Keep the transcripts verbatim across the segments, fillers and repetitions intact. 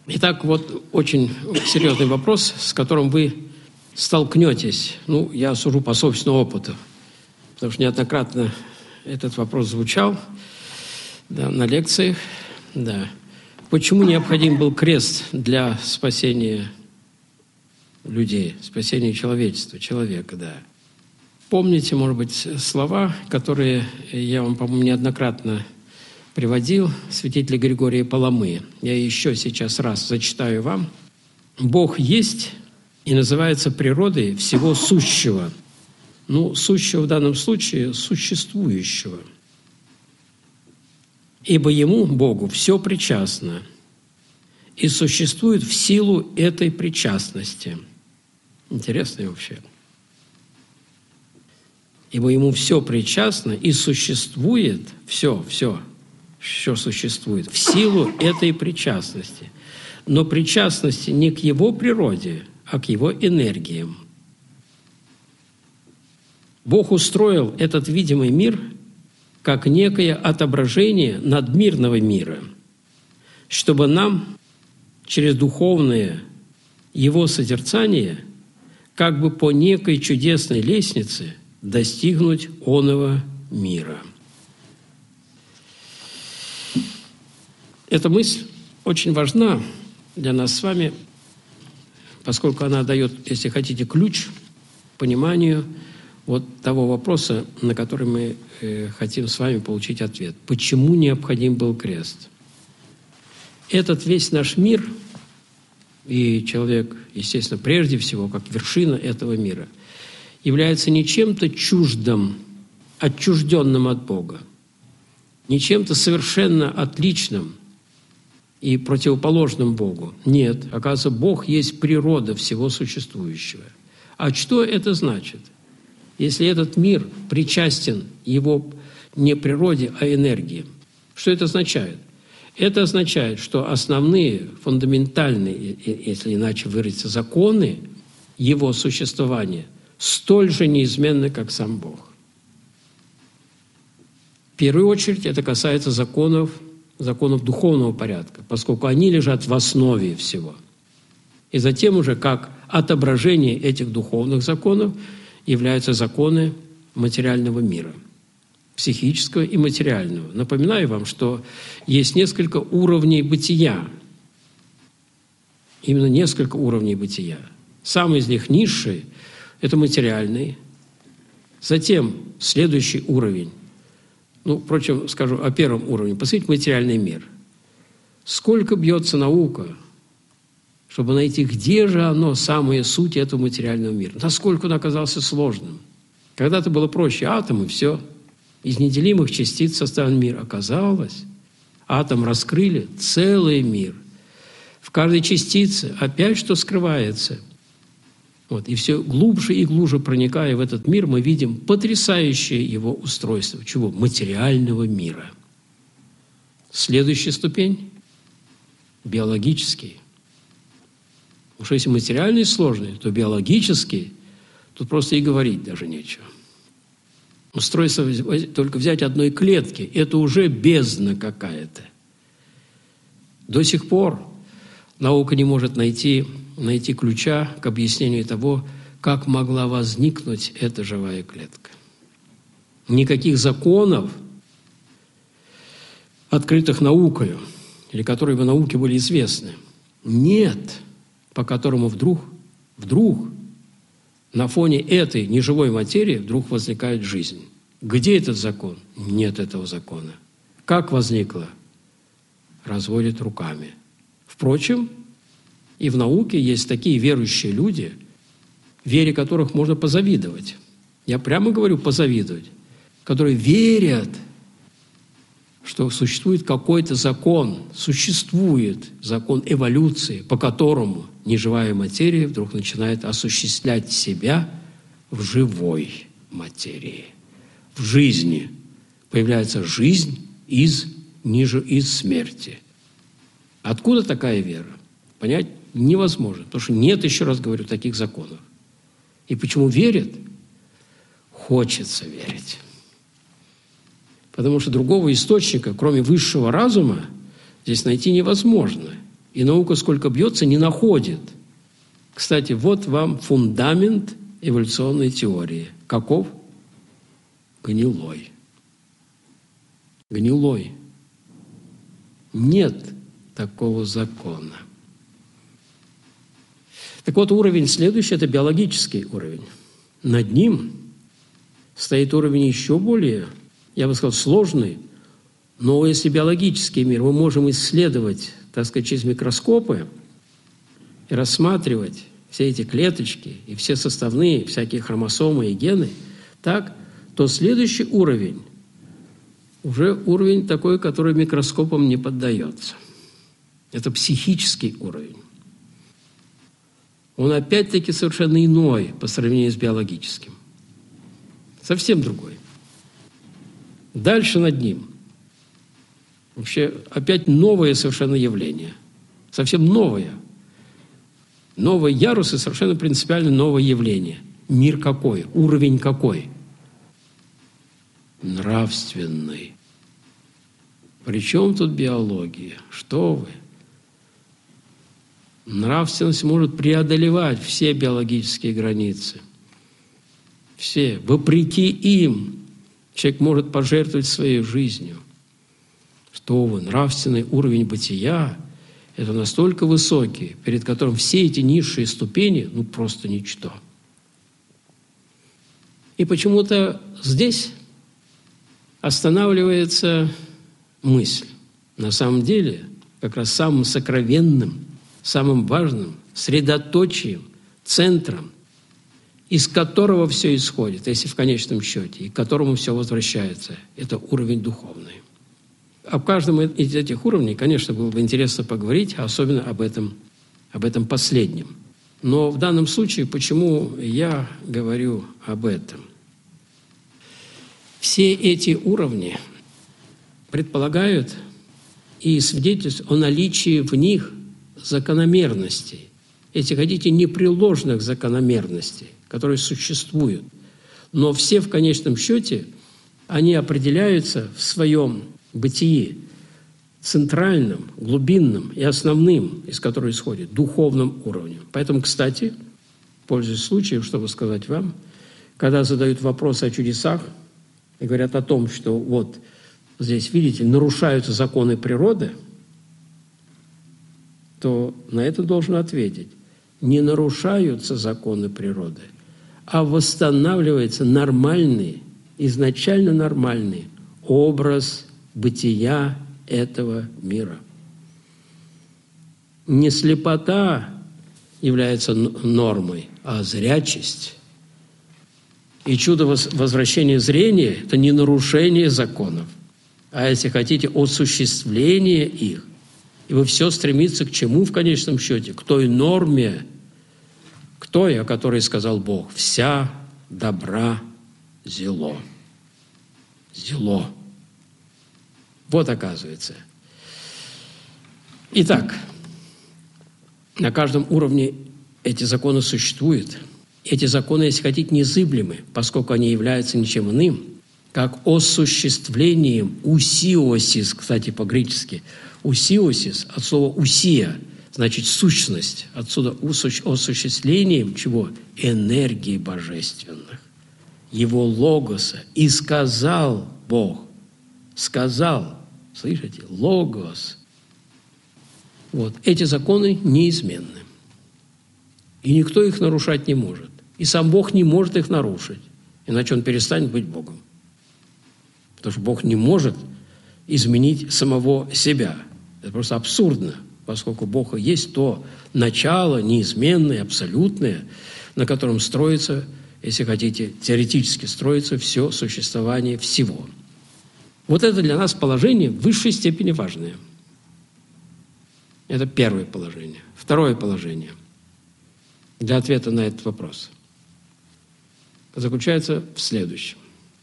Итак, вот очень серьезный вопрос, с которым вы столкнетесь. Ну, я сужу по собственному опыту, потому что неоднократно этот вопрос звучал, да, на лекциях. Да. Почему необходим был крест для спасения людей, спасения человечества, человека, да. Помните, может быть, слова, которые я вам, по-моему, неоднократно приводил, святителя Григория Паламы. Я еще сейчас раз зачитаю вам. «Бог есть и называется природой всего сущего». Ну, сущего в данном случае существующего. «Ибо Ему, Богу, все причастно и существует в силу этой причастности». Интересно вообще. «Ибо Ему все причастно и существует, все, все, все существует в силу этой причастности». Но причастности не к Его природе, а к Его энергиям. Бог устроил этот видимый мир как некое отображение надмирного мира, чтобы нам через духовное Его созерцание как бы по некой чудесной лестнице достигнуть оного мира. Эта мысль очень важна для нас с вами, поскольку она дает, если хотите, ключ к пониманию вот того вопроса, на который мы э, хотим с вами получить ответ. Почему необходим был крест? Этот весь наш мир, и человек, естественно, прежде всего, как вершина этого мира, является не чем-то чуждым, отчужденным от Бога, не чем-то совершенно отличным и противоположным Богу. Нет, оказывается, Бог есть природа всего существующего. А что это значит? Если этот мир причастен его не природе, а энергии, что это означает? Это означает, что основные, фундаментальные, если иначе выразиться, законы его существования столь же неизменны, как сам Бог. В первую очередь это касается законов, законов духовного порядка, поскольку они лежат в основе всего. И затем уже как отображение этих духовных законов являются законы материального мира, психического и материального. Напоминаю вам, что есть несколько уровней бытия. Именно несколько уровней бытия. Самый из них низший – это материальный. Затем следующий уровень. Ну, впрочем, скажу о первом уровне. Посмотрите материальный мир. Сколько бьется наука, чтобы найти, где же оно, самая суть этого материального мира. Насколько он оказался сложным. Когда-то было проще. Атом и все. Из неделимых частиц составлен мир. Оказалось, атом раскрыли целый мир. В каждой частице опять что скрывается. Вот. И все глубже и глубже проникая в этот мир, мы видим потрясающее его устройство. Чего? Материального мира. Следующая ступень – биологический. Потому что если материальный сложный, то биологический, тут просто и говорить даже нечего. Устройство, только взять одной клетки, это уже бездна какая-то. До сих пор наука не может найти, найти ключа к объяснению того, как могла возникнуть эта живая клетка. Никаких законов, открытых наукою, или которые бы науке были известны, нет, по которому вдруг, вдруг на фоне этой неживой материи вдруг возникает жизнь. Где этот закон? Нет этого закона. Как возникло? Разводят руками. Впрочем, и в науке есть такие верующие люди, вере которых можно позавидовать. Я прямо говорю позавидовать. Которые верят, что существует какой-то закон, существует закон эволюции, по которому неживая материя вдруг начинает осуществлять себя в живой материи. В жизни появляется жизнь из, ниже, из смерти. Откуда такая вера? Понять невозможно, потому что нет, еще раз говорю, таких законов. И почему верят? Хочется верить. Потому что другого источника, кроме высшего разума, здесь найти невозможно. И наука, сколько бьется, не находит. Кстати, вот вам фундамент эволюционной теории. Каков? Гнилой. Гнилой. Нет такого закона. Так вот, уровень следующий – это биологический уровень. Над ним стоит уровень еще более, я бы сказал, сложный. Но если биологический мир мы можем исследовать, так сказать, через микроскопы и рассматривать все эти клеточки и все составные, всякие хромосомы и гены, так, то следующий уровень уже уровень такой, который микроскопом не поддается. Это психический уровень. Он опять-таки совершенно иной по сравнению с биологическим. Совсем другой. Дальше над ним вообще опять новое совершенно явление. Совсем новое. Новый ярус и совершенно принципиально новое явление. Мир какой? Уровень какой? Нравственный. Причем тут биология? Что вы? Нравственность может преодолевать все биологические границы. Все. Вопреки им человек может пожертвовать своей жизнью. Что вы? Нравственный уровень бытия – это настолько высокий, перед которым все эти низшие ступени – ну просто ничто. И почему-то здесь останавливается мысль. На самом деле, как раз самым сокровенным, самым важным, средоточием, центром, из которого все исходит, если в конечном счете, и к которому все возвращается, это уровень духовный. Об каждом из этих уровней, конечно, было бы интересно поговорить, особенно об этом, об этом последнем. Но в данном случае, почему я говорю об этом? Все эти уровни предполагают и свидетельствуют о наличии в них закономерностей, если хотите, непреложных закономерностей, которые существуют. Но все в конечном счете, они определяются в своем бытии центральным, глубинным и основным, из которого исходит, духовным уровнем. Поэтому, кстати, пользуясь случаем, чтобы сказать вам, когда задают вопрос о чудесах и говорят о том, что вот здесь, видите, нарушаются законы природы, то на это должен ответить: не нарушаются законы природы, а восстанавливается нормальный, изначально нормальный образ бытия этого мира. Не слепота является нормой, а зрячесть. И чудо возвращения зрения – это не нарушение законов, а, если хотите, осуществление их. И вы все стремится к чему в конечном счете? К той норме, к той, о которой сказал Бог: «Вся добра зело». Зело. Вот оказывается. Итак, на каждом уровне эти законы существуют. Эти законы, если хотите, незыблемы, поскольку они являются ничем иным, как осуществлением усиосис, кстати, по-гречески. Усиосис от слова усия, значит сущность. Отсюда осуществлением чего? Энергии божественных. Его логоса. И сказал Бог. Сказал. Слышите? Логос. Вот. Эти законы неизменны. И никто их нарушать не может. И сам Бог не может их нарушить. Иначе он перестанет быть Богом. Потому что Бог не может изменить самого себя. Это просто абсурдно, поскольку Бог и есть то начало неизменное, абсолютное, на котором строится, если хотите, теоретически строится все существование всего. Вот это для нас положение в высшей степени важное. Это первое положение. Второе положение для ответа на этот вопрос заключается в следующем.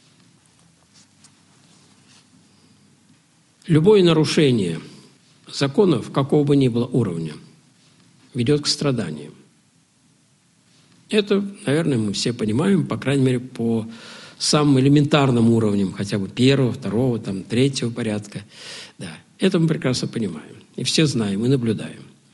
Любое нарушение законов, какого бы ни было уровня, ведет к страданиям. Это, наверное, мы все понимаем, по крайней мере, по самым элементарным уровням, хотя бы первого, второго, там, третьего порядка. Да, это мы прекрасно понимаем. И все знаем, и наблюдаем.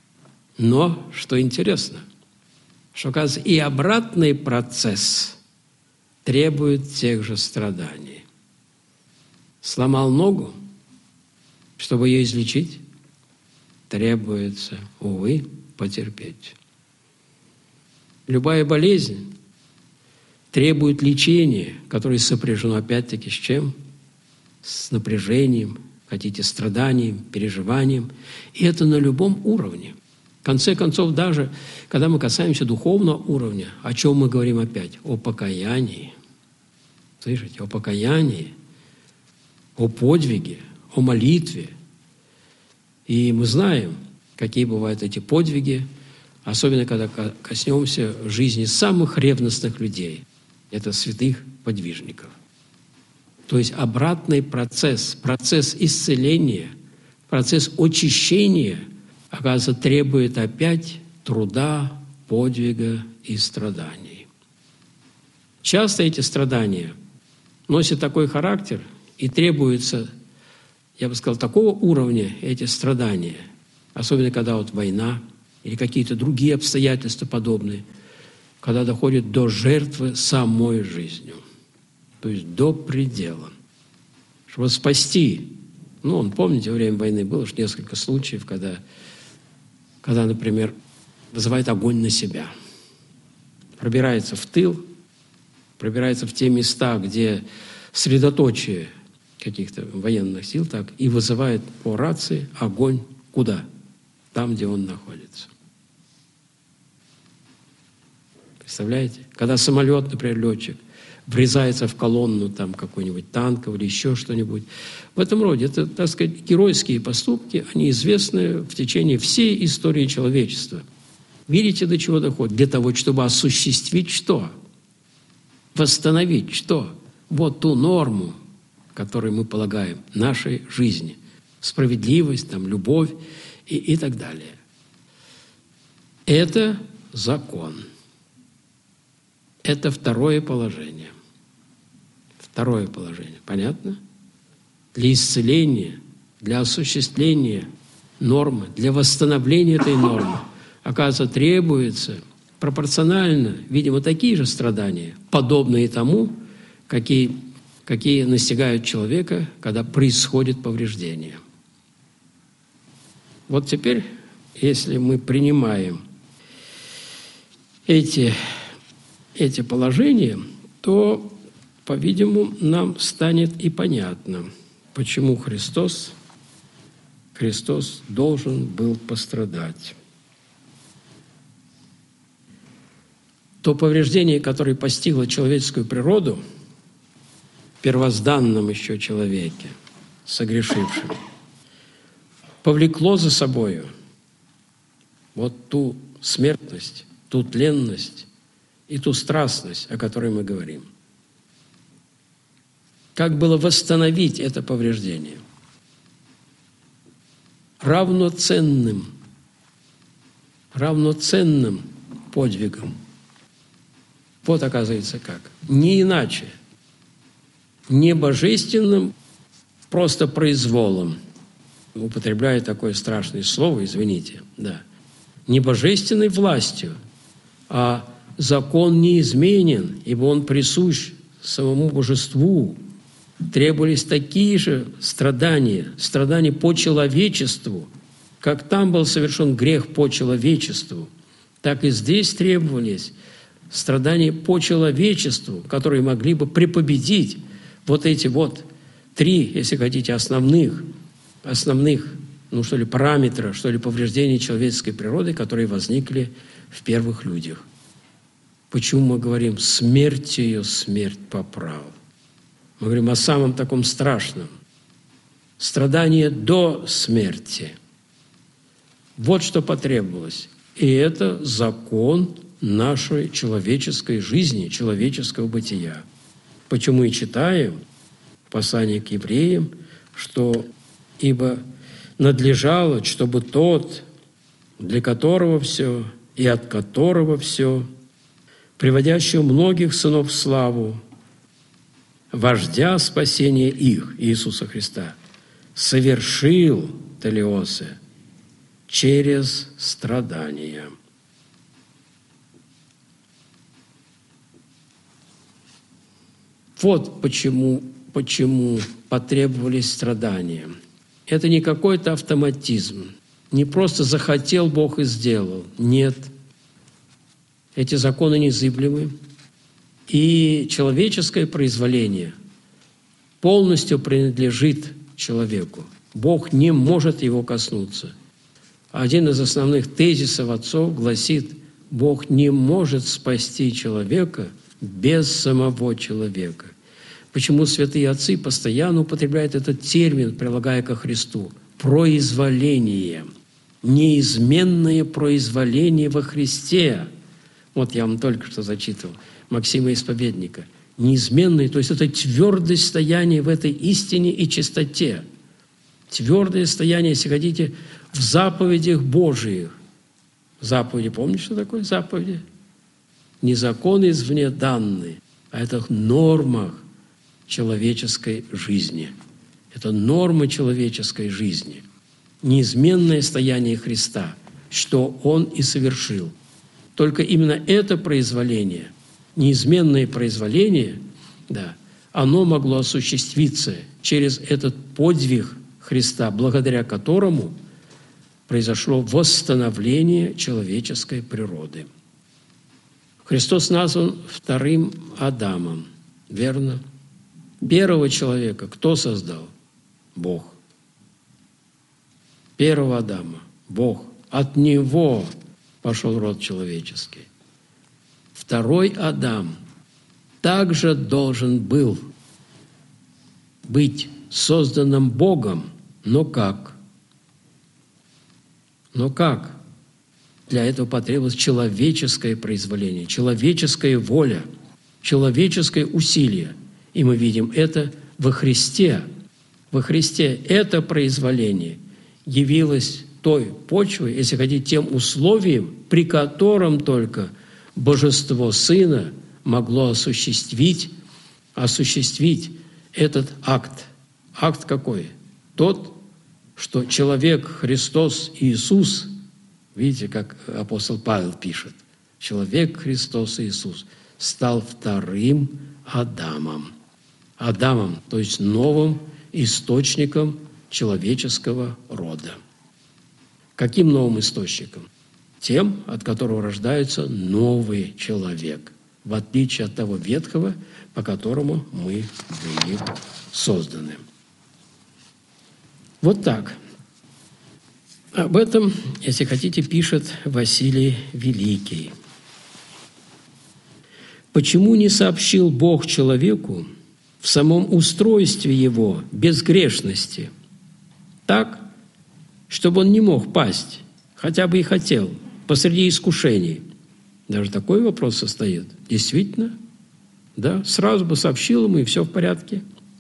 Но, что интересно, что, оказывается, и обратный процесс требует тех же страданий. Сломал ногу, чтобы ее излечить, требуется, увы, потерпеть. Любая болезнь требует лечения, которое сопряжено опять-таки с чем? С напряжением, хотите, страданием, переживанием. И это на любом уровне. В конце концов, даже когда мы касаемся духовного уровня, о чем мы говорим опять? О покаянии. Слышите? О покаянии, о подвиге, о молитве. И мы знаем, какие бывают эти подвиги, особенно когда коснемся жизни самых ревностных людей. Это святых подвижников. То есть обратный процесс, процесс исцеления, процесс очищения, оказывается, требует опять труда, подвига и страданий. Часто эти страдания носят такой характер и требуются, я бы сказал, такого уровня эти страдания, особенно когда вот война или какие-то другие обстоятельства подобные, когда доходит до жертвы самой жизнью, то есть до предела. Чтобы спасти, ну, он, помните, во время войны было же несколько случаев, когда, когда, например, вызывает огонь на себя, пробирается в тыл, пробирается в те места, где средоточие каких-то военных сил, так, и вызывает по рации огонь куда? Там, где он находится. Представляете? Когда самолет, например, летчик, врезается в колонну там какой-нибудь танков или еще что-нибудь. В этом роде, это, так сказать, геройские поступки, они известны в течение всей истории человечества. Видите, до чего доходит? Для того, чтобы осуществить что? Восстановить что? Вот ту норму, которую мы полагаем нашей жизни. Справедливость, там, любовь и, и так далее. Это закон. Это второе положение. Второе положение. Понятно? Для исцеления, для осуществления нормы, для восстановления этой нормы, оказывается, требуется пропорционально, видимо, такие же страдания, подобные тому, какие, какие настигают человека, когда происходит повреждение. Вот теперь, если мы принимаем эти эти положения, то, по-видимому, нам станет и понятно, почему Христос, Христос должен был пострадать. То повреждение, которое постигло человеческую природу, в первозданном еще человеке, согрешившем, повлекло за собою вот ту смертность, ту тленность, и ту страстность, о которой мы говорим. Как было восстановить это повреждение? Равноценным, равноценным подвигом. Вот оказывается как. Не иначе. Не божественным просто произволом. Употребляю такое страшное слово, извините. Да. Не божественной властью, а закон неизменен, ибо он присущ самому божеству. Требовались такие же страдания, страдания по человечеству, как там был совершен грех по человечеству, так и здесь требовались страдания по человечеству, которые могли бы препобедить вот эти вот три, если хотите, основных, основных, ну что ли, параметра, что ли, повреждений человеческой природы, которые возникли в первых людях. Почему мы говорим «смерть ее, смерть поправ»? Мы говорим о самом таком страшном. Страдание до смерти. Вот что потребовалось. И это закон нашей человеческой жизни, человеческого бытия. Почему и читаем в послании к евреям, что «ибо надлежало, чтобы тот, для которого все и от которого все, приводящего многих сынов в славу, вождя спасения их, Иисуса Христа, совершил телеосе, через страдания. Вот почему, почему потребовались страдания. Это не какой-то автоматизм. Не просто захотел Бог и сделал. Нет. Эти законы незыблемы. И человеческое произволение полностью принадлежит человеку. Бог не может его коснуться. Один из основных тезисов отцов гласит: Бог не может спасти человека без самого человека. Почему святые отцы постоянно употребляют этот термин, прилагая ко Христу? Произволение. Неизменное произволение во Христе. Вот я вам только что зачитывал Максима Исповедника. Неизменное, то есть это твердое стояние в этой истине и чистоте. Твердое стояние, если хотите, в заповедях Божиих. Заповеди, помните, что такое заповеди? Не законы извне данные, а это в нормах человеческой жизни. Это нормы человеческой жизни. Неизменное стояние Христа, что Он и совершил. Только именно это произволение, неизменное произволение, да, оно могло осуществиться через этот подвиг Христа, благодаря которому произошло восстановление человеческой природы. Христос назван вторым Адамом, верно? Первого человека кто создал? Бог. Первого Адама – Бог. От него пошел род человеческий. Второй Адам также должен был быть созданным Богом, но как? Но как? Для этого потребовалось человеческое произволение, человеческая воля, человеческое усилие. И мы видим это во Христе. Во Христе это произволение явилось той почвой, если хотите, тем условием, при котором только Божество Сына могло осуществить, осуществить этот акт. Акт какой? Тот, что человек, Христос, Иисус, видите, как апостол Павел пишет, человек, Христос, Иисус, стал вторым Адамом. Адамом, то есть новым источником человеческого рода. Каким новым источником? Тем, от которого рождается новый человек, в отличие от того ветхого, по которому мы были созданы. Вот так. Об этом, если хотите, пишет Василий Великий. Почему не сообщил Бог человеку в самом устройстве его безгрешности так, чтобы он не мог пасть, хотя бы и хотел, посреди искушений? Даже такой вопрос состоит. Действительно? Да, сразу бы сообщил ему, и все в порядке.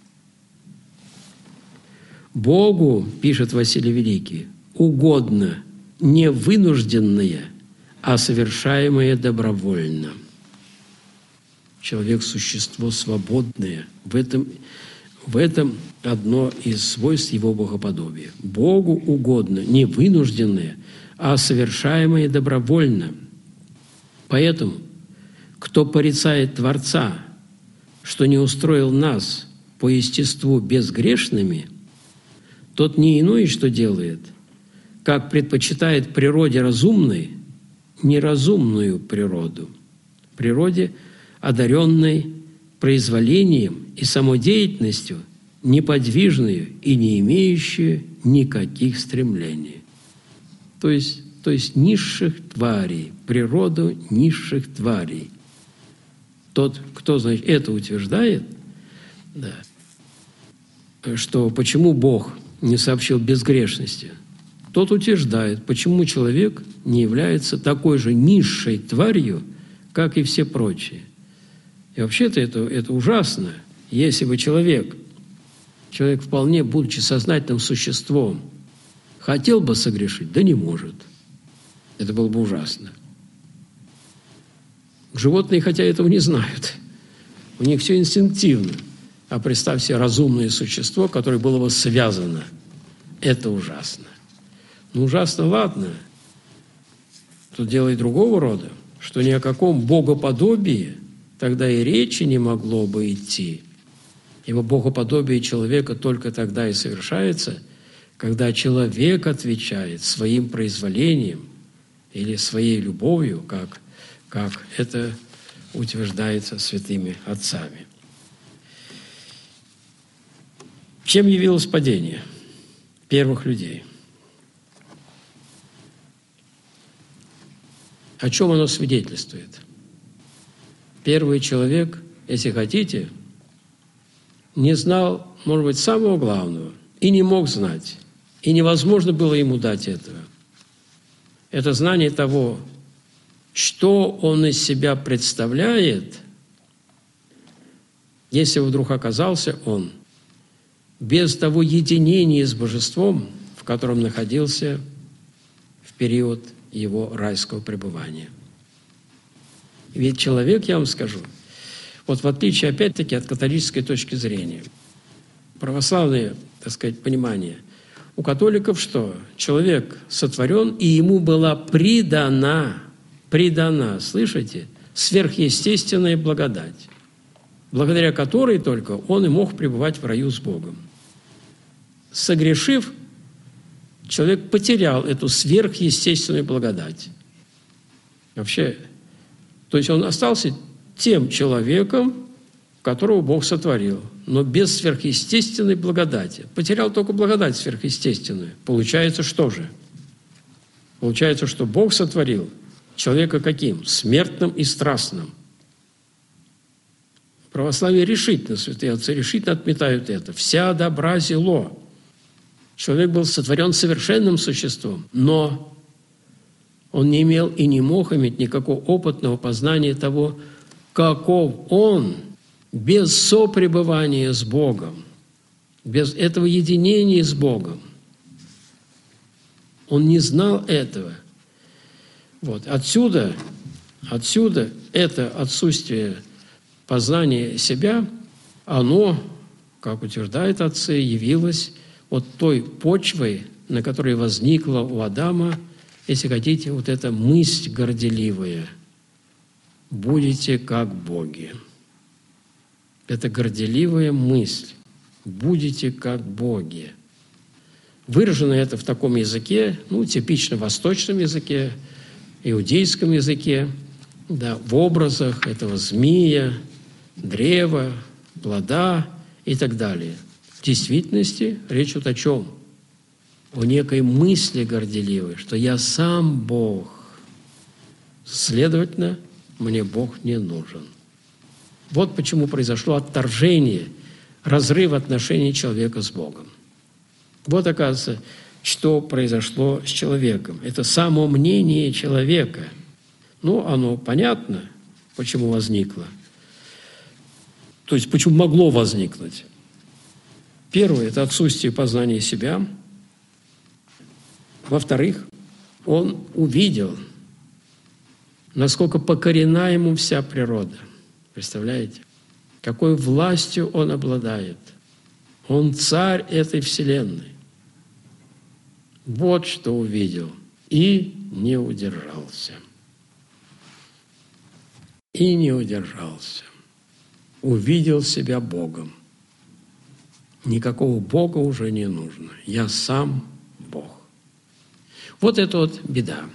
Богу, пишет Василий Великий, угодно не вынужденное, а совершаемое добровольно. Человек – существо свободное. В этом, в этом одно из свойств его богоподобия. Богу угодно не вынужденное, а совершаемое добровольно. Поэтому, кто порицает Творца, что не устроил нас по естеству безгрешными, тот не иное, что делает, как предпочитает природе разумной неразумную природу, природе, одаренной произволением и самодеятельностью, неподвижную и не имеющую никаких стремлений. То есть, то есть низших тварей, природу низших тварей. Тот, кто, значит, это утверждает, да, что почему Бог не сообщил безгрешности, тот утверждает, почему человек не является такой же низшей тварью, как и все прочие. И вообще-то это, это ужасно. Если бы человек, человек вполне, будучи сознательным существом, хотел бы согрешить, да не может. Это было бы ужасно. Животные, хотя этого не знают, у них все инстинктивно. А представь себе разумное существо, которое было бы связано. Это ужасно. Ну, ужасно, ладно. Тут дело и другого рода, что ни о каком богоподобии тогда и речи не могло бы идти. Ибо богоподобие человека только тогда и совершается, когда человек отвечает своим произволением или своей любовью, как, как это утверждается святыми отцами. Чем явилось падение первых людей? О чем оно свидетельствует? Первый человек, если хотите, не знал, может быть, самого главного, и не мог знать, и невозможно было ему дать этого. Это знание того, что он из себя представляет, если вдруг оказался он без того единения с Божеством, в котором находился в период его райского пребывания. Ведь человек, я вам скажу, вот в отличие, опять-таки, от католической точки зрения, православное, так сказать, понимание, у католиков что? Человек сотворен, и ему была придана, придана, слышите, сверхъестественная благодать, благодаря которой только он и мог пребывать в раю с Богом. Согрешив, человек потерял эту сверхъестественную благодать. Вообще, то есть он остался тем человеком, которого Бог сотворил, но без сверхъестественной благодати. Потерял только благодать сверхъестественную. Получается, что же? Получается, что Бог сотворил человека каким? Смертным и страстным. Православие решительно, святые отцы, решительно отметают это. Вся добра зело. Человек был сотворен совершенным существом, но он не имел и не мог иметь никакого опытного познания того, каков он без сопребывания с Богом, без этого единения с Богом. Он не знал этого. Вот. Отсюда, отсюда это отсутствие познания себя, оно, как утверждают отцы, явилось вот той почвой, на которой возникла у Адама, если хотите, вот эта мысль горделивая: «Будете как боги». Это горделивая мысль: «Будете как боги». Выражено это в таком языке, ну, типично восточном языке, иудейском языке, да, в образах этого змея, древа, плода и так далее. В действительности речь идет о чем? О некой мысли горделивой, что я сам Бог, следовательно, мне Бог не нужен. Вот почему произошло отторжение, разрыв отношений человека с Богом. Вот, оказывается, что произошло с человеком. Это само мнение человека. Ну, оно понятно, почему возникло. То есть, почему могло возникнуть. Первое – это отсутствие познания себя. Во-вторых, он увидел, насколько покорена ему вся природа. Представляете? Какой властью он обладает. Он царь этой вселенной. Вот что увидел. И не удержался. И не удержался. Увидел себя Богом. Никакого Бога уже не нужно. Я сам Бог. Вот это вот беда.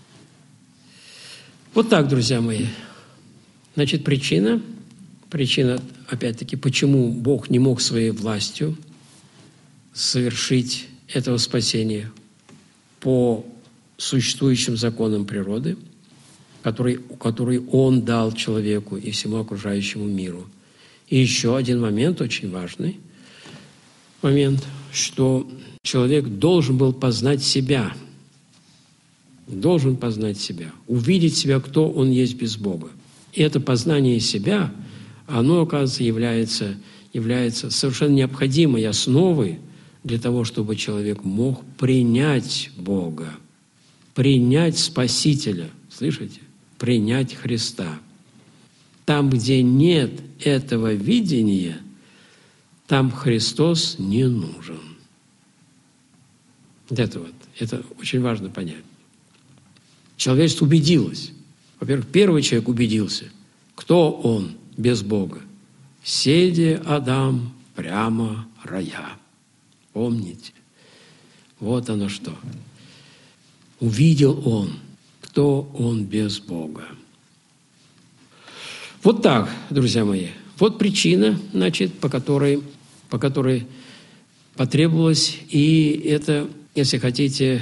Вот так, друзья мои. Значит, причина, причина, опять-таки, почему Бог не мог своей властью совершить этого спасения по существующим законам природы, который, который Он дал человеку и всему окружающему миру. И еще один момент, очень важный момент, что человек должен был познать себя, должен познать себя, увидеть себя, кто он есть без Бога. И это познание себя, оно, оказывается, является, является совершенно необходимой основой для того, чтобы человек мог принять Бога, принять Спасителя, слышите? Принять Христа. Там, где нет этого видения, там Христос не нужен. Вот это вот. Это очень важно понять. Человечество убедилось. Во-первых, первый человек убедился, кто он без Бога. «Седе Адам прямо рая». Помните? Вот оно что. Увидел он, кто он без Бога. Вот так, друзья мои. Вот причина, значит, по которой, по которой потребовалось, и это, если хотите,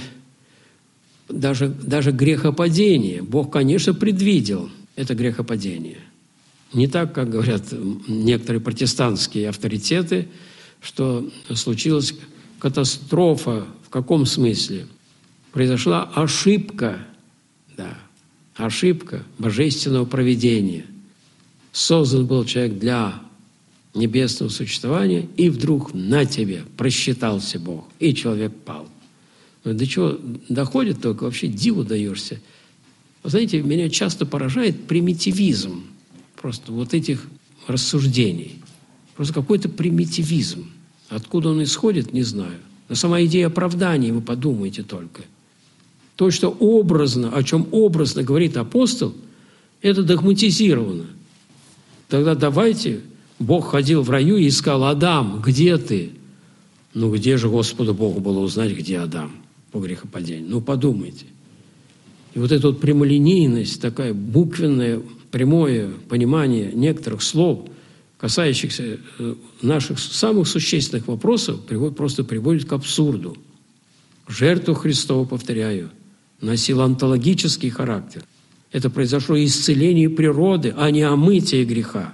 даже, даже грехопадение. Бог, конечно, предвидел это грехопадение. Не так, как говорят некоторые протестантские авторитеты, что случилась катастрофа. В каком смысле? Произошла ошибка, да, ошибка божественного провидения. Создан был человек для небесного существования, и вдруг на тебе просчитался Бог, и человек пал. Но до чего доходит, только вообще диву даешься. Вы знаете, меня часто поражает примитивизм просто вот этих рассуждений. Просто какой-то примитивизм. Откуда он исходит, не знаю. Но сама идея оправдания, вы подумайте только. То, что образно, о чем образно говорит апостол, это догматизировано. Тогда давайте, Бог ходил в раю и искал: Адам, где ты? Ну, где же Господу Богу было узнать, где Адам по грехопадению? Ну, подумайте. И вот эта вот прямолинейность, такая буквенное, прямое понимание некоторых слов, касающихся наших самых существенных вопросов, приводит, просто приводит к абсурду. Жертву Христову, повторяю, носила онтологический характер. Это произошло исцеление природы, а не омытие греха.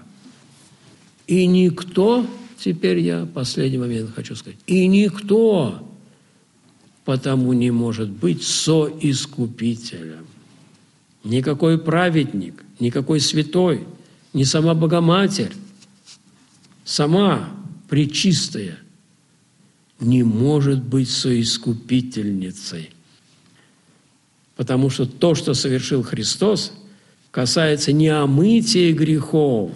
И никто, теперь я последний момент хочу сказать, и никто потому не может быть соискупителем. Никакой праведник, никакой святой, ни сама Богоматерь, сама Пречистая не может быть соискупительницей. Потому что то, что совершил Христос, касается не омытия грехов,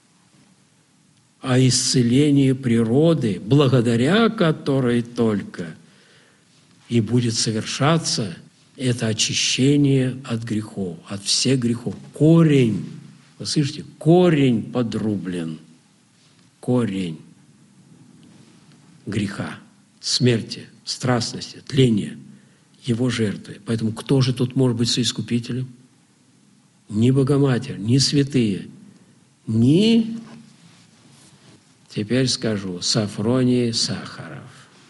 а исцеления природы, благодаря которой только и будет совершаться это очищение от грехов, от всех грехов. Корень, вы слышите, корень подрублен. Корень греха, смерти, страстности, тления, его жертвы. Поэтому кто же тут может быть соискупителем? Ни Богоматерь, ни святые, ни, теперь скажу, Сафроний Сахаров,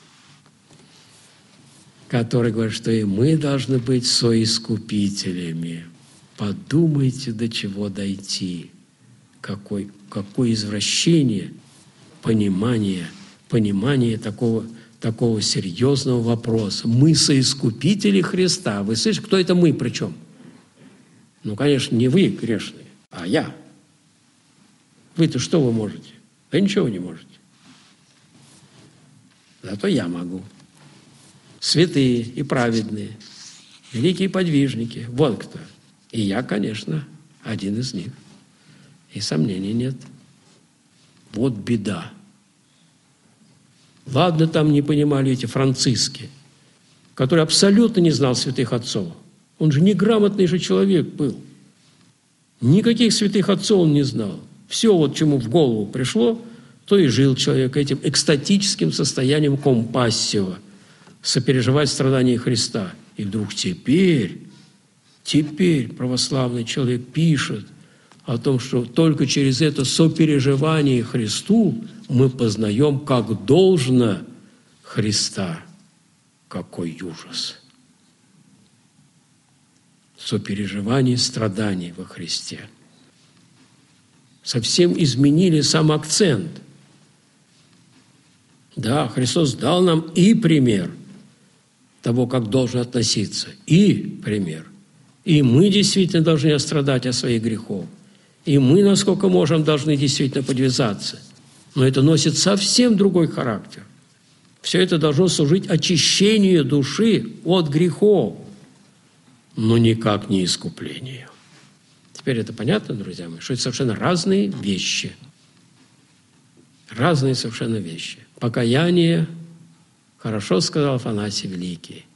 который говорит, что и мы должны быть соискупителями. Подумайте, до чего дойти. Какое, какое извращение понимания, понимания такого, такого серьезного вопроса. Мы соискупители Христа. Вы слышите, кто это мы причем? Ну, конечно, не вы грешные, а я. Вы-то что вы можете? Вы ничего не можете. Зато я могу. Святые и праведные, великие подвижники. Вот кто. И я, конечно, один из них. И сомнений нет. Вот беда. Ладно, там не понимали эти Франциски, который абсолютно не знал святых отцов. Он же неграмотный же человек был. Никаких святых отцов он не знал. Все, вот чему в голову пришло, то и жил человек этим экстатическим состоянием компассио, сопереживать страдания Христа. И вдруг теперь, теперь православный человек пишет о том, что только через это сопереживание Христу мы познаем, как должно Христа. Какой ужас! Сопереживание страданий во Христе. Совсем изменили сам акцент. Да, Христос дал нам и пример того, как должен относиться, и пример. И мы действительно должны страдать от своих грехов. И мы, насколько можем, должны действительно подвязаться. Но это носит совсем другой характер. Все это должно служить очищению души от грехов, но никак не искуплению. Теперь это понятно, друзья мои, что это совершенно разные вещи. Разные совершенно вещи. Покаяние, хорошо сказал Афанасий Великий,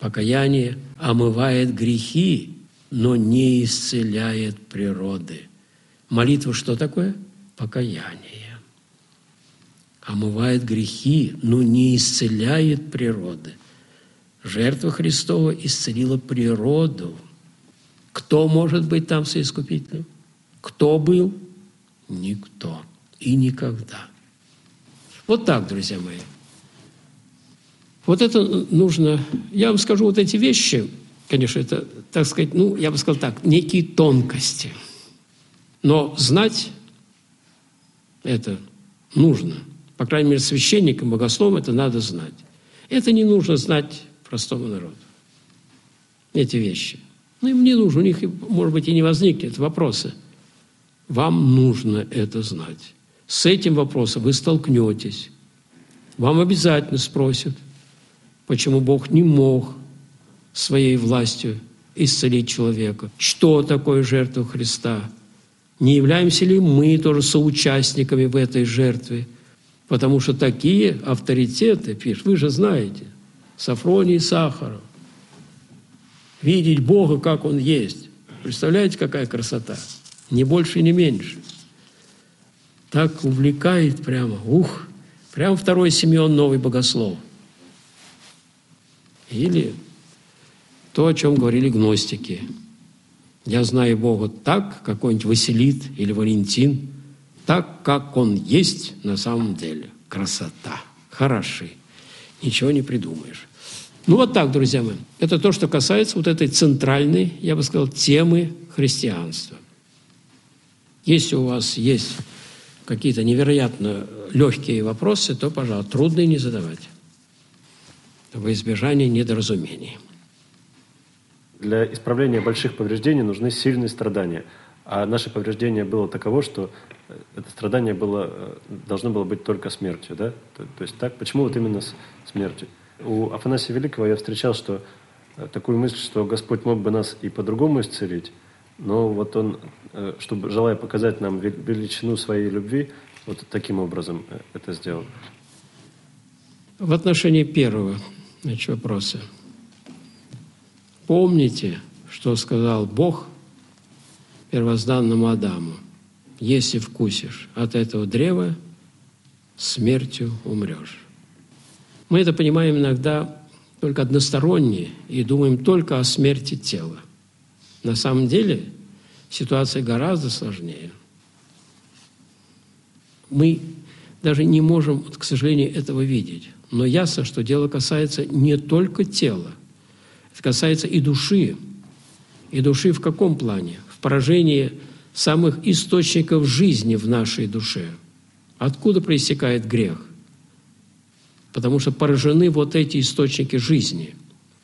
Покаяние омывает грехи, но не исцеляет природы. Молитва что такое? Покаяние. Омывает грехи, но не исцеляет природы. Жертва Христова исцелила природу. Кто может быть там соискупителем? Кто был? Никто. И никогда. Вот так, друзья мои. Вот это нужно... Я вам скажу вот эти вещи, конечно, это, так сказать, ну, я бы сказал так, некие тонкости. Но знать это нужно. По крайней мере, священникам, богословам это надо знать. Это не нужно знать простому народу. Эти вещи. Ну, им не нужно, у них, может быть, и не возникнет вопросы. Вам нужно это знать. С этим вопросом вы столкнетесь. Вам обязательно спросят, почему Бог не мог своей властью исцелить человека. Что такое жертва Христа? Не являемся ли мы тоже соучастниками в этой жертве? Потому что такие авторитеты, пишут, вы же знаете, Сафроний и Сахаров. Видеть Бога, как Он есть. Представляете, какая красота? Ни больше, ни меньше. Так увлекает прямо, ух, прямо второй Симеон, новый богослов. Или то, о чем говорили гностики. Я знаю Бога так, какой-нибудь Василит или Валентин, так, как Он есть на самом деле. Красота. Хороши. Ничего не придумаешь. Ну вот так, друзья мои. Это то, что касается вот этой центральной, я бы сказал, темы христианства. Если у вас есть какие-то невероятно легкие вопросы, то, пожалуйста, трудные не задавать. Во избежание недоразумений. Для исправления больших повреждений нужны сильные страдания. А наше повреждение было таково, что это страдание было, должно было быть только смертью. Да? То, то есть так, почему вот именно с смертью? У Афанасия Великого я встречал, что такую мысль, что Господь мог бы нас и по-другому исцелить, но вот Он, чтобы, желая показать нам величину своей любви, вот таким образом это сделал. В отношении первого, значит, вопроса. Помните, что сказал Бог первозданному Адаму: «Если вкусишь от этого древа, смертью умрешь». Мы это понимаем иногда только односторонне и думаем только о смерти тела. На самом деле ситуация гораздо сложнее. Мы даже не можем, к сожалению, этого видеть. Но ясно, что дело касается не только тела. Это касается и души. И души в каком плане? В поражении самых источников жизни в нашей душе. Откуда проистекает грех? Потому что поражены вот эти источники жизни.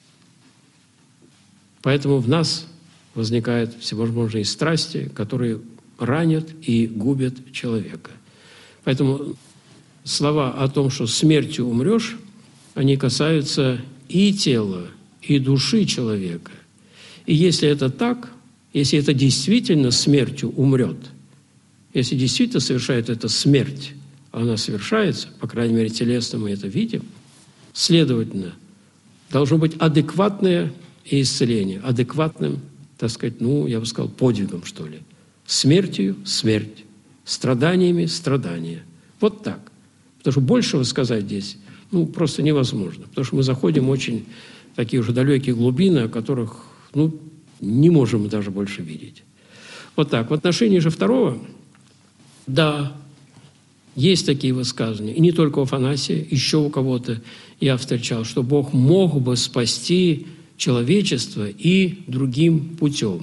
Поэтому в нас возникают всевозможные страсти, которые ранят и губят человека. Поэтому слова о том, что смертью умрешь, они касаются и тела, и души человека. И если это так, если это действительно смертью умрет, если действительно совершает это смерть, она совершается, по крайней мере, телесно мы это видим, следовательно, должно быть адекватное исцеление, адекватным, так сказать, ну, я бы сказал, подвигом, что ли. Смертью – смерть, страданиями – страдания. Вот так. Потому что большего сказать здесь, ну, просто невозможно. Потому что мы заходим в очень такие уже далекие глубины, о которых, ну, не можем даже больше видеть. Вот так. В отношении же второго, да, есть такие высказывания. И не только у Афанасия, еще у кого-то я встречал, что Бог мог бы спасти человечество и другим путем.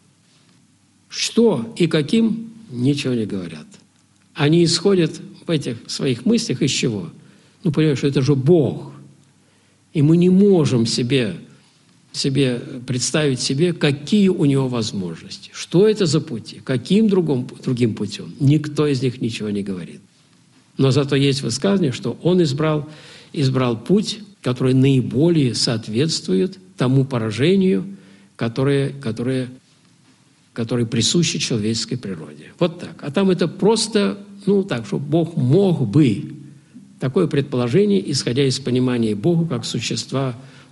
Что и каким, ничего не говорят. Они исходят в этих своих мыслях из чего? Ну, понимаешь, что это же Бог. И мы не можем себе, себе представить себе, какие у него возможности. Что это за пути? Каким другом, другим путем? Никто из них ничего не говорит. Но зато есть высказывание, что он избрал, избрал путь, который наиболее соответствует тому поражению, которое, которое, которое присуще человеческой природе. Вот так. А там это просто, ну так, что Бог мог бы. Такое предположение, исходя из понимания Бога как существа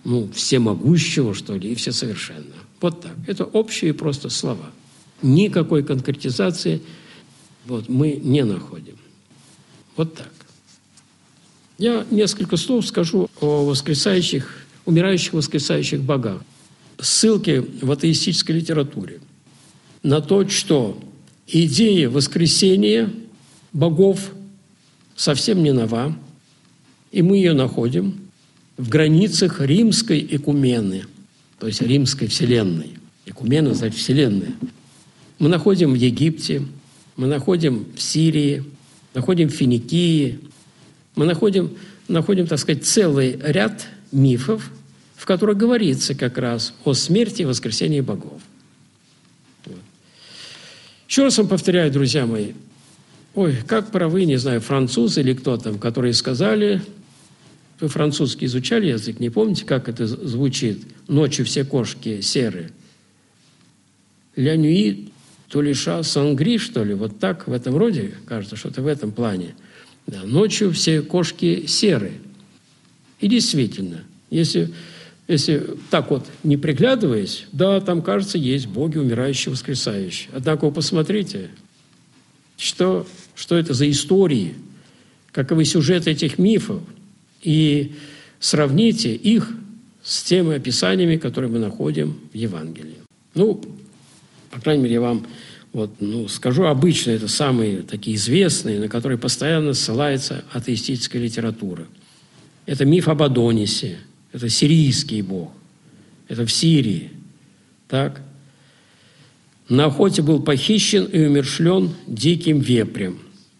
ну, всемогущего, что ли, и всесовершенного. Вот так. Это общие просто слова. Никакой конкретизации вот, мы не находим. Вот так. Я несколько слов скажу о воскресающих, умирающих воскресающих богах. Ссылки в атеистической литературе на то, что идея воскресения богов совсем не нова, и мы ее находим в границах римской экумены, то есть римской вселенной. Экумена, значит, вселенная. Мы находим в Египте, мы находим в Сирии, находим в Финикии, мы находим, находим, так сказать, целый ряд мифов, в которых говорится как раз о смерти и воскресении богов. Вот. Еще раз вам повторяю, друзья мои, ой, как правы, не знаю, французы или кто там, которые сказали, вы французский изучали язык, не помните, как это звучит? Ночью все кошки серые. «Ля нюи то ли ша сангри», что ли, вот так, в этом роде, кажется, что-то в этом плане. Да, ночью все кошки серые. И действительно, если, если так вот не приглядываясь, да, там, кажется, есть боги, умирающие, воскресающие. Однако вы посмотрите, что, что это за истории, каковы сюжеты этих мифов, и сравните их с теми описаниями, которые мы находим в Евангелии. Ну, по крайней мере, я вам вот, ну, скажу, обычно это самые такие известные, на которые постоянно ссылается атеистическая литература. Это миф об Адонисе, это сирийский бог, это в Сирии. Так? На охоте был похищен и умерщвлен диким вепрем.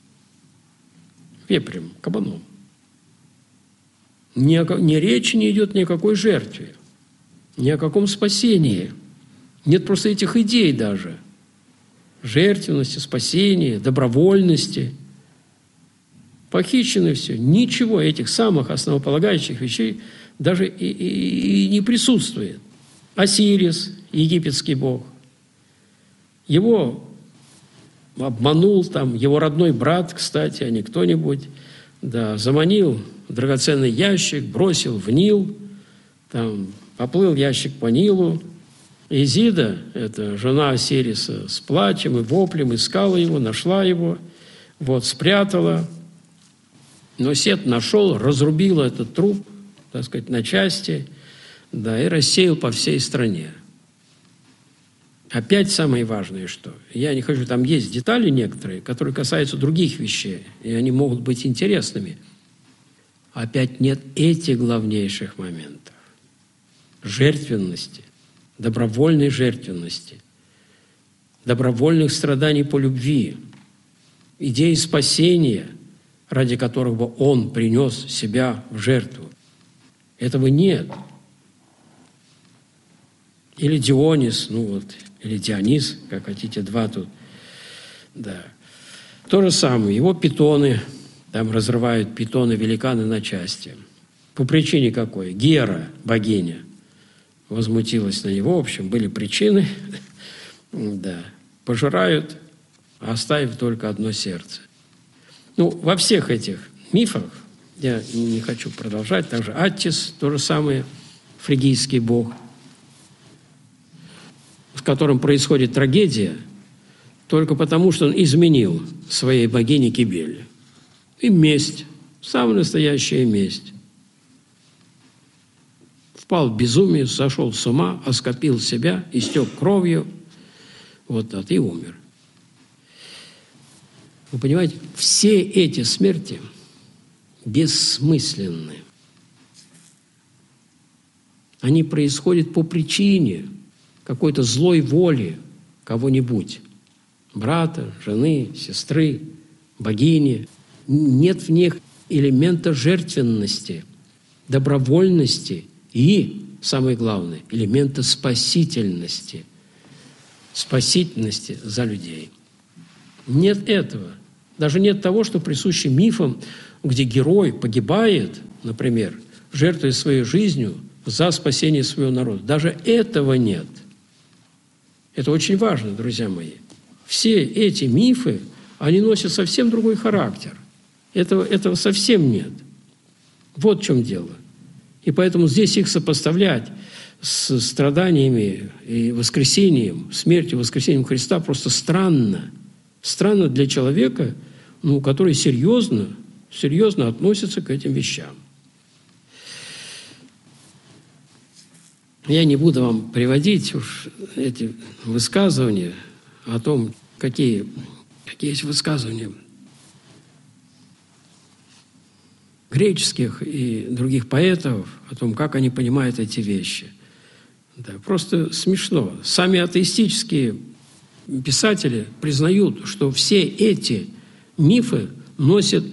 Вепрем, кабаном. Ни, о, ни речи не идет ни о какой жертве, ни о каком спасении. Нет просто этих идей даже. Жертвенности, спасения, добровольности. Похищено все. Ничего этих самых основополагающих вещей даже и, и, и не присутствует. Осирис, египетский бог, его обманул там его родной брат, кстати, а не кто-нибудь, да, заманил в драгоценный ящик, бросил в Нил, там поплыл ящик по Нилу. Изида, это жена Осириса, с плачем и воплем искала его, нашла его, вот, спрятала. Но Сет нашел, разрубил этот труп, так сказать, на части, да, и рассеял по всей стране. Опять самое важное, что я не хочу, там есть детали некоторые, которые касаются других вещей, и они могут быть интересными. Опять нет этих главнейших моментов. Жертвенности, добровольной жертвенности, добровольных страданий по любви, идеи спасения, ради которого Он принес себя в жертву. Этого нет. Или Дионис, ну вот, или Дионис, как хотите, два тут. Да. То же самое. Его питоны, там разрывают питоны-великаны на части. По причине какой? Гера, богиня, возмутилась на него. В общем, были причины. Да. Пожирают, оставив только одно сердце. Ну, во всех этих мифах, я не хочу продолжать, также Аттис, то же самое, фригийский бог, с которым происходит трагедия, только потому, что он изменил своей богине Кибеле. И месть, самая настоящая месть. Впал в безумие, сошел с ума, оскопил себя, истек кровью, вот так, и умер. Вы понимаете, все эти смерти бессмысленны. Они происходят по причине какой-то злой воли кого-нибудь. Брата, жены, сестры, богини. Нет в них элемента жертвенности, добровольности и, самое главное, элемента спасительности. Спасительности за людей. Нет этого. Даже нет того, что присуще мифам, где герой погибает, например, жертвуя своей жизнью за спасение своего народа. Даже этого нет. Это очень важно, друзья мои. Все эти мифы, они носят совсем другой характер. Этого, этого совсем нет. Вот в чем дело. И поэтому здесь их сопоставлять с страданиями и воскресением, смертью, воскресением Христа просто странно. Странно для человека, ну, который серьезно, серьезно относится к этим вещам. Я не буду вам приводить уж эти высказывания о том, какие, какие есть высказывания греческих и других поэтов, о том, как они понимают эти вещи. Да, просто смешно. Сами атеистические писатели признают, что все эти мифы носят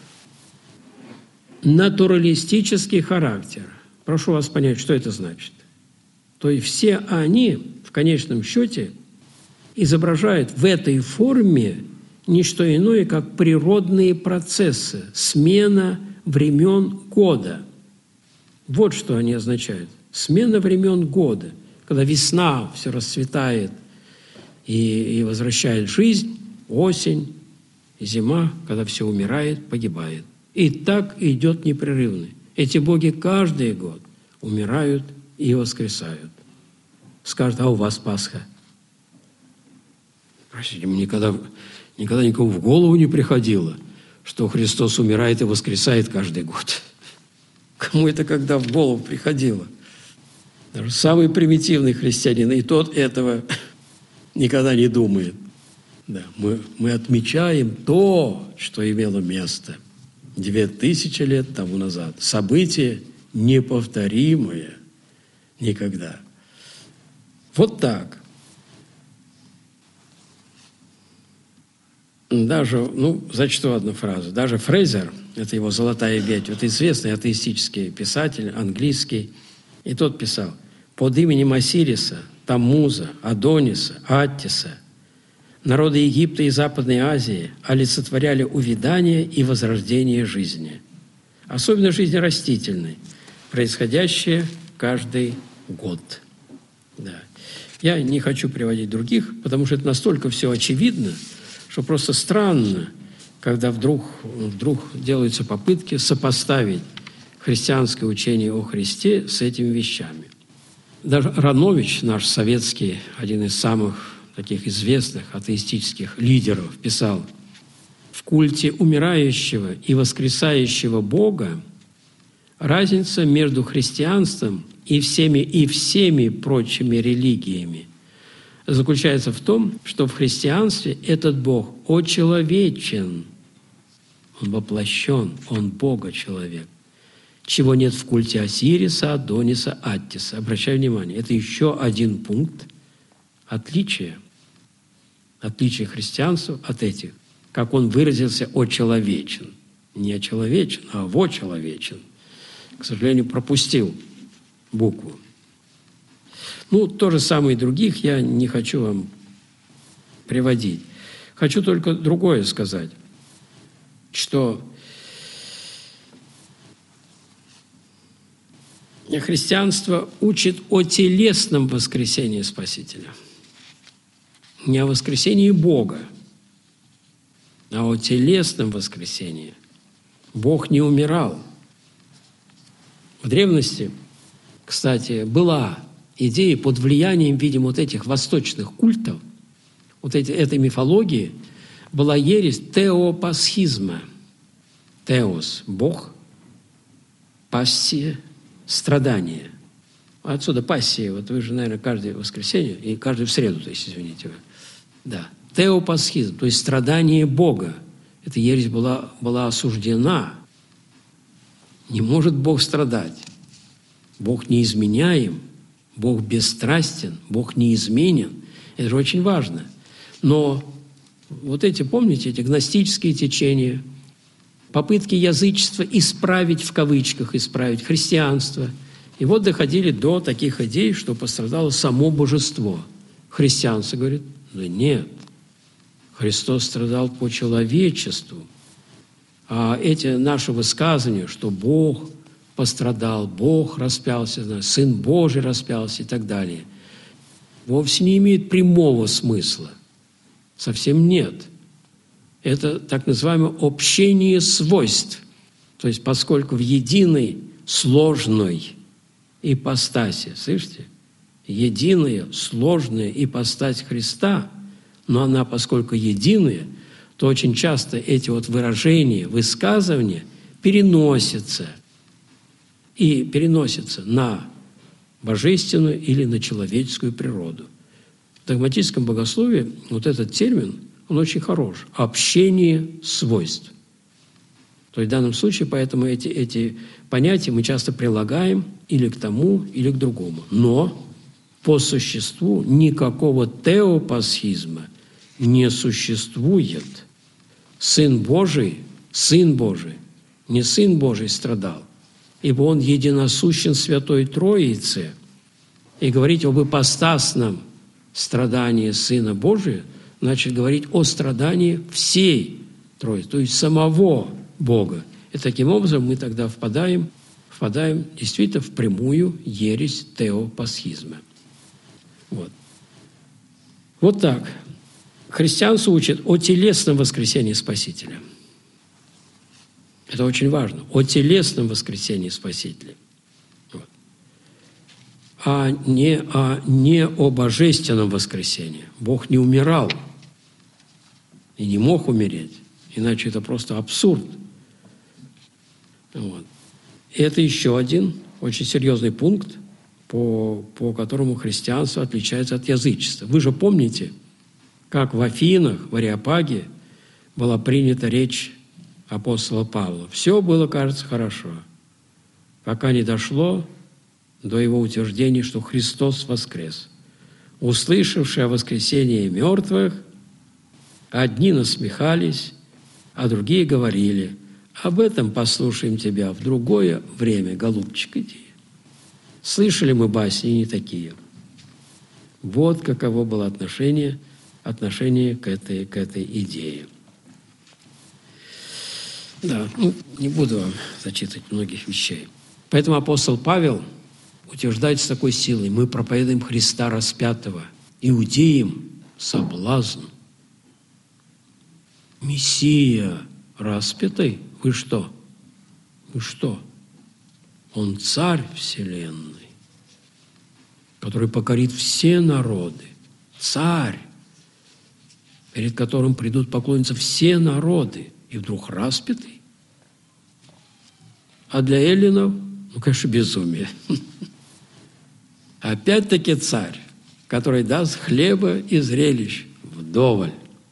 натуралистический характер. Прошу вас понять, что это значит. То есть все они, в конечном счете, изображают в этой форме не что иное, как природные процессы, смена времен года. Вот что они означают. Смена времен года, когда весна все расцветает и, и возвращает жизнь, осень, и зима, когда все умирает, погибает. И так идет непрерывно. Эти боги каждый год умирают и воскресают. Скажут, а у вас Пасха? Простите, мне никогда, никогда никому в голову не приходило, что Христос умирает и воскресает каждый год. Кому это когда в голову приходило? Даже самый примитивный христианин, и тот этого никогда не думает. Да, мы, мы отмечаем то, что имело место две тысячи лет тому назад. Событие неповторимое никогда. Вот так. Даже, ну, зачту одну фразу. Даже Фрейзер, это его «Золотая ветвь», это известный атеистический писатель, английский, и тот писал: «Под именем Осириса, Таммуза, Адониса, Аттиса народы Египта и Западной Азии олицетворяли увядание и возрождение жизни, особенно жизни растительной, происходящее каждый год». Да. Я не хочу приводить других, потому что это настолько все очевидно, что просто странно, когда вдруг, вдруг делаются попытки сопоставить христианское учение о Христе с этими вещами. Даже Ранович, наш советский, один из самых таких известных атеистических лидеров, писал: «В культе умирающего и воскресающего Бога разница между христианством и всеми, и всеми прочими религиями заключается в том, что в христианстве этот Бог очеловечен, Он воплощен, Он Бога-человек, чего нет в культе Осириса, Адониса, Аттиса». Обращаю внимание, это еще один пункт отличия, отличия христианства от этих, как он выразился, очеловечен. Не очеловечен, а вочеловечен. К сожалению, пропустил букву. Ну, то же самое и других я не хочу вам приводить. Хочу только другое сказать, что христианство учит о телесном воскресении Спасителя. Не о воскресении Бога, а о телесном воскресении. Бог не умирал. В древности, кстати, была идея под влиянием, видимо, вот этих восточных культов, вот эти, этой мифологии, была ересь теопасхизма. Теос – Бог, пассия – страдание. Отсюда пассия, вот вы же, наверное, каждое воскресенье, и каждую в среду, то есть, извините вы. Да, теопасхизм, то есть страдание Бога. Эта ересь была, была осуждена. Не может Бог страдать. Бог неизменяем, Бог бесстрастен, Бог неизменен. Это же очень важно. Но вот эти, помните, эти гностические течения, попытки язычества исправить, в кавычках, исправить христианство. И вот доходили до таких идей, что пострадало само божество. Христианство говорит: да нет, Христос страдал по человечеству. А эти наши высказывания, что Бог пострадал, Бог распялся, Сын Божий распялся и так далее, вовсе не имеют прямого смысла. Совсем нет. Это так называемое общение свойств. То есть поскольку в единой сложной ипостаси. Слышите? Единая, сложная ипостась Христа, но она, поскольку единая, то очень часто эти вот выражения, высказывания переносятся и переносятся на божественную или на человеческую природу. В догматическом богословии вот этот термин, он очень хорош. Общение свойств. То есть в данном случае, поэтому эти, эти понятия мы часто прилагаем или к тому, или к другому. Но по существу никакого теопасхизма не существует. Сын Божий, Сын Божий, не Сын Божий страдал, ибо Он единосущен Святой Троице. И говорить об ипостасном страдании Сына Божия значит говорить о страдании всей Троицы, то есть самого Бога. И таким образом мы тогда впадаем, впадаем действительно в прямую ересь теопасхизма. Вот. Вот так. Христианство учит о телесном воскресении Спасителя. Это очень важно. О телесном воскресении Спасителя. Вот. А не, а не о божественном воскресении. Бог не умирал и не мог умереть. Иначе это просто абсурд. Вот. И это еще один очень серьезный пункт, по, по которому христианство отличается от язычества. Вы же помните, как в Афинах, в Ареопаге была принята речь апостола Павла. Все было, кажется, хорошо, пока не дошло до его утверждения, что Христос воскрес. Услышавшие о воскресении мертвых, одни насмехались, а другие говорили: об этом послушаем тебя в другое время, голубчик, иди. Слышали мы басни не такие. Вот каково было отношение, отношение к этой, к этой идее. Да, ну, не буду вам зачитывать многих вещей. Поэтому апостол Павел утверждает с такой силой: мы проповедуем Христа распятого, иудеям соблазн. Мессия распятый? Вы что? Вы что? Он царь вселенной, который покорит все народы. Царь, перед которым придут поклониться все народы. И вдруг распятый? А для эллинов, ну, конечно, безумие. Опять-таки царь, который даст хлеба и зрелищ вдоволь.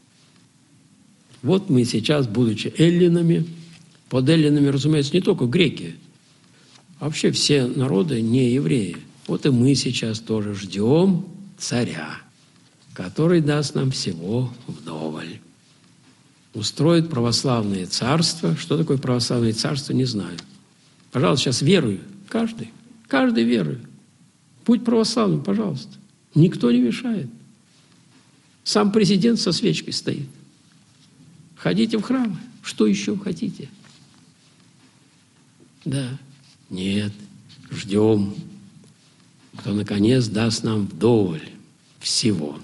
Вот мы сейчас, будучи эллинами, под эллинами, разумеется, не только греки, а вообще все народы не евреи. Вот и мы сейчас тоже ждем царя, который даст нам всего вдоволь. Устроит православное царство. Что такое православное царство, не знаю. Пожалуйста, сейчас веруй. Каждый. Каждый веруй. Будь православным, пожалуйста. Никто не мешает. Сам президент со свечкой стоит. Ходите в храмы. Что еще хотите? Да. Нет. Ждем, кто наконец даст нам вдоволь всего.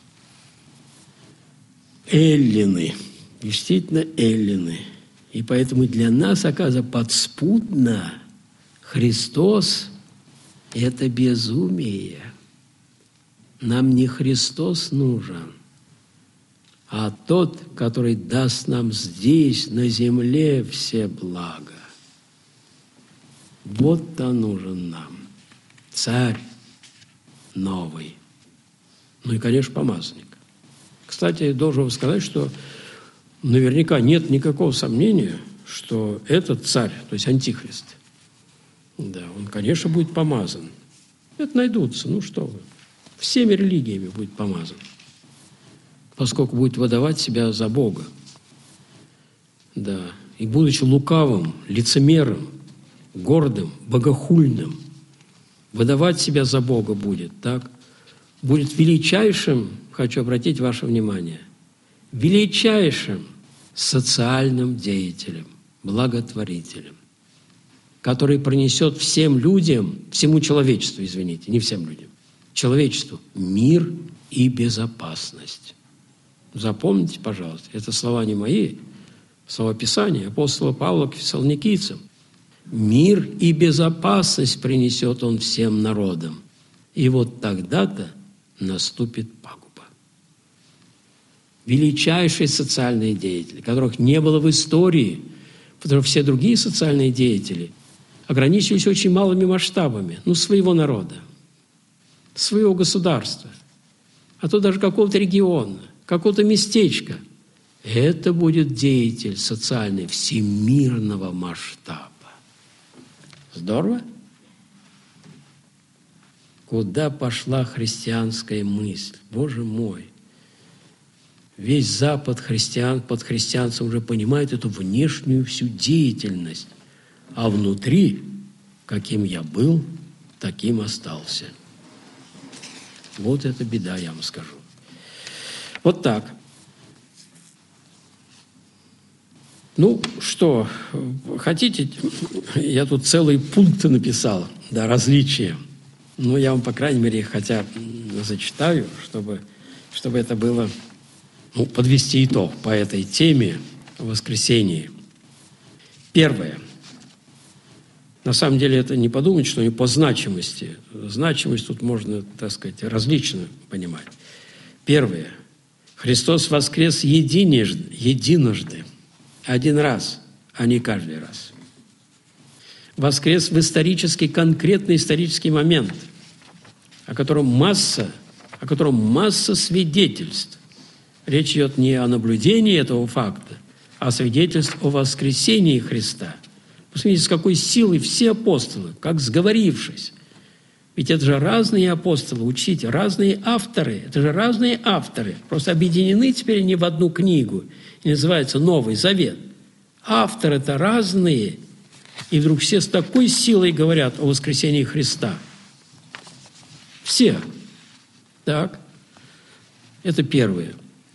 Эллины. Действительно эллины. И поэтому для нас, оказывается, подспудно Христос – это безумие. Нам не Христос нужен, а тот, который даст нам здесь, на земле, все блага. Вот-то нужен нам царь новый. Ну и, конечно, помазанник. Кстати, я должен вам сказать, что наверняка нет никакого сомнения, что этот царь, то есть антихрист, да, он, конечно, будет помазан. Это найдутся, ну что вы. Всеми религиями будет помазан, поскольку будет выдавать себя за Бога. Да, и будучи лукавым, лицемером, гордым, богохульным, выдавать себя за Бога будет, так? Будет величайшим, хочу обратить ваше внимание, величайшим социальным деятелем, благотворителем, который принесет всем людям, всему человечеству, извините, не всем людям, человечеству мир и безопасность. Запомните, пожалуйста, это слова не мои, слова Писания апостола Павла к фессалоникийцам. Мир и безопасность принесет Он всем народам. И вот тогда-то наступит пагуба. Величайшие социальные деятели, которых не было в истории, потому что все другие социальные деятели ограничились очень малыми масштабами, ну, своего народа, своего государства, а то даже какого-то региона, какого-то местечка. Это будет деятель социальный всемирного масштаба. Здорово? Куда пошла христианская мысль? Боже мой! Весь Запад христиан, под христианством уже понимает эту внешнюю всю деятельность, а внутри, каким я был, таким остался. Вот это беда, я вам скажу. Вот так. Ну, что, хотите, я тут целые пункты написал, да, различия. Ну, я вам, по крайней мере, хотя зачитаю, чтобы, чтобы это было, ну, подвести итог по этой теме о воскресении. Первое. На самом деле это не подумать, что не по значимости. Значимость тут можно, так сказать, различно понимать. Первое. Христос воскрес единожды, единожды, один раз, а не каждый раз. Воскрес в исторический, конкретный исторический момент, о котором масса, о котором масса свидетельств. Речь идет не о наблюдении этого факта, а о свидетельстве о воскресении Христа. Посмотрите, с какой силой все апостолы, как сговорившись. Ведь это же разные апостолы, учите, разные авторы. Это же разные авторы. Просто объединены теперь не в одну книгу. И называется «Новый Завет». Авторы-то разные. И вдруг все с такой силой говорят о воскресении Христа. Все. Так. Это первое.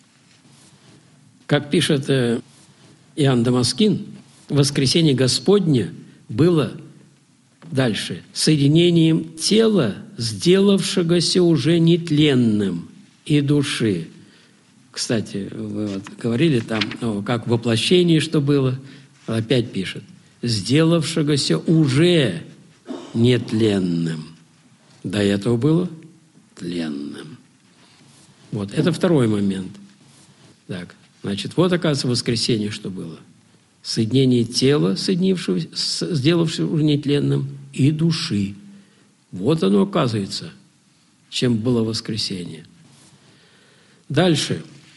Как пишет Иоанн Дамаскин, воскресение Господне было дальше соединением тела, сделавшегося уже нетленным, и души. Кстати, вы вот говорили там, ну, как воплощение, что было, опять пишет, сделавшегося уже нетленным. До этого было тленным. Вот, это второй момент. Так, значит, вот, оказывается, воскресение, что было. Соединение тела, соединившегося, сделавшего уже нетленным, и души. Вот оно, оказывается, чем было воскресение. Дальше.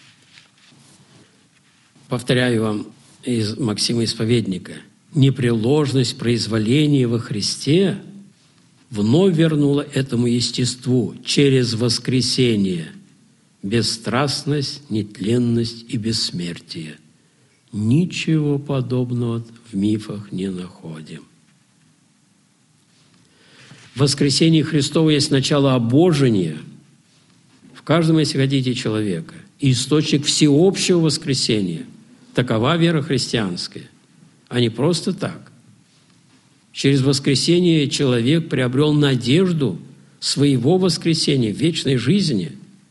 Повторяю вам из Максима Исповедника. Непреложность произволения во Христе вновь вернула этому естеству через воскресение бесстрастность, нетленность и бессмертие. Ничего подобного в мифах не находим. В воскресении Христово есть начало обожения в каждом, если хотите, человека. И источник всеобщего воскресения. Такова вера христианская. А не просто так. Через воскресение человек приобрел надежду своего воскресения в вечной жизни.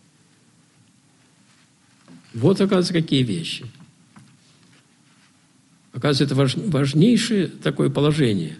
Вот, оказывается, какие вещи. Оказывается, это важнейшее такое положение.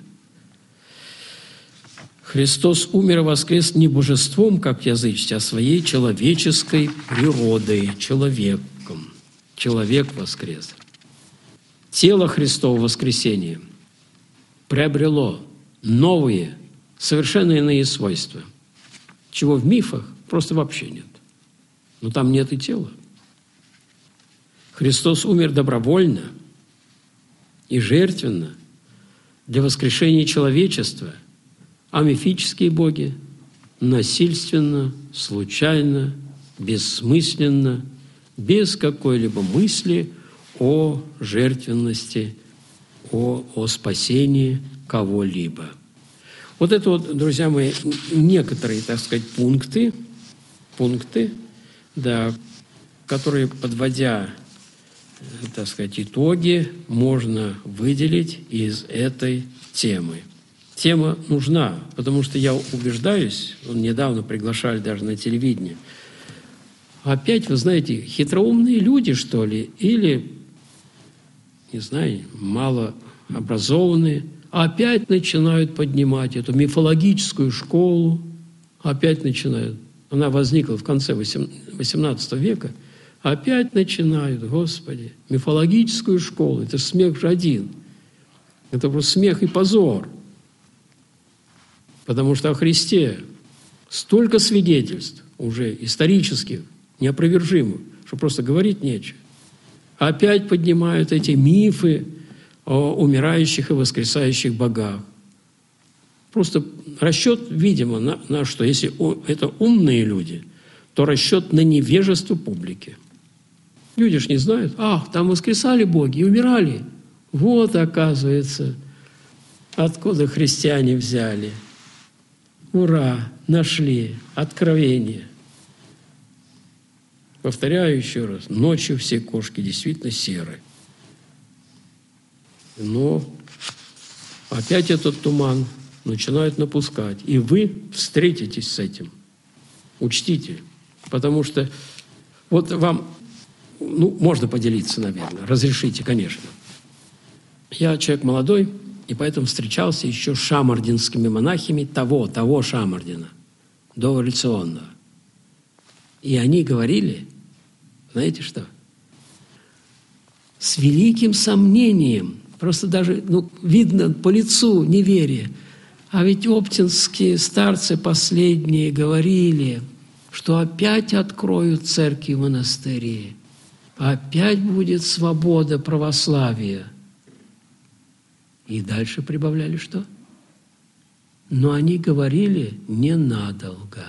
Христос умер и воскрес не божеством, как язычники, а своей человеческой природой, человеком. Человек воскрес. Тело Христова воскресения приобрело новые, совершенно иные свойства, чего в мифах просто вообще нет. Но там нет и тела. Христос умер добровольно и жертвенно для воскрешения человечества, а мифические боги насильственно, случайно, бессмысленно, без какой-либо мысли о жертвенности, о, о спасении кого-либо. Вот это вот, друзья мои, некоторые, так сказать, пункты, пункты, да, которые, подводя, так сказать, итоги, можно выделить из этой темы. Тема нужна, потому что я убеждаюсь, недавно приглашали даже на телевидение, опять, вы знаете, хитроумные люди, что ли, или, не знаю, малообразованные, опять начинают поднимать эту мифологическую школу, опять начинают. Она возникла в конце восемнадцатого века, опять начинают, Господи, мифологическую школу. Это же смех же один. Это просто смех и позор. Потому что о Христе столько свидетельств уже исторических, неопровержимых, что просто говорить нечего. Опять поднимают эти мифы о умирающих и воскресающих богах. Просто расчет, видимо, на, на что, если это умные люди, то расчет на невежество публики. Люди ж не знают, ах, там воскресали боги и умирали. Вот, оказывается, откуда христиане взяли. Ура, нашли откровение. Повторяю еще раз, ночью все кошки действительно серые. Но опять этот туман начинают напускать. И вы встретитесь с этим. Учтите. Потому что вот вам, ну, можно поделиться, наверное. Разрешите, конечно. Я человек молодой, и поэтому встречался еще с шамардинскими монахами того, того Шамардина, дореволюционного. И они говорили, знаете что? С великим сомнением, просто даже, ну, видно по лицу неверие. А ведь оптинские старцы последние говорили, что опять откроют церкви и монастыри, опять будет свобода православия. И дальше прибавляли что? Но они говорили ненадолго.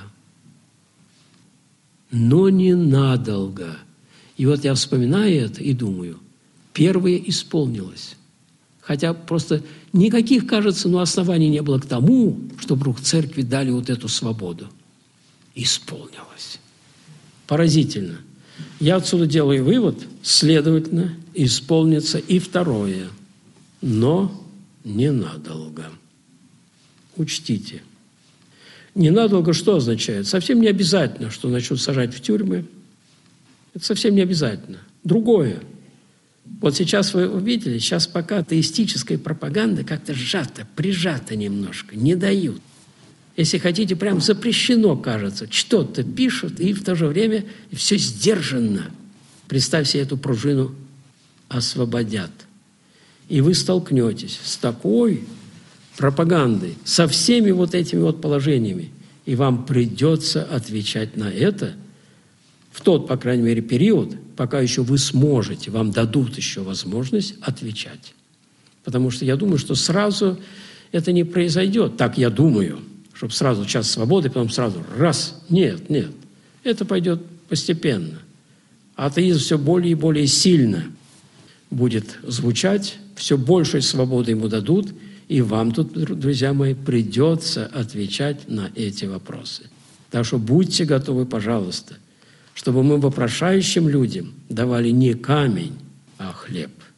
Но ненадолго. И вот я вспоминаю это и думаю, первое исполнилось. Хотя просто никаких, кажется, ну, оснований не было к тому, чтобы вдруг церкви дали вот эту свободу. Исполнилось. Поразительно. Я отсюда делаю вывод, следовательно, исполнится и второе. Но ненадолго. Учтите. Ненадолго что означает? Совсем не обязательно, что начнут сажать в тюрьмы. Это совсем не обязательно. Другое. Вот сейчас вы увидели, сейчас пока атеистическая пропаганда как-то сжата, прижата немножко, не дают. Если хотите, прям запрещено, кажется. Что-то пишут, и в то же время все сдержанно. Представь себе, эту пружину освободят. И вы столкнетесь с такой пропагандой, со всеми вот этими вот положениями. И вам придется отвечать на это в тот, по крайней мере, период, пока еще вы сможете, вам дадут еще возможность отвечать. Потому что я думаю, что сразу это не произойдет. Так я думаю, чтобы сразу час свободы, потом сразу раз. Нет, нет. Это пойдет постепенно. Атеизм все более и более сильно будет звучать, все большей свободы ему дадут, и вам тут, друзья мои, придется отвечать на эти вопросы. Так что будьте готовы, пожалуйста, чтобы мы вопрошающим людям давали не камень, а хлеб.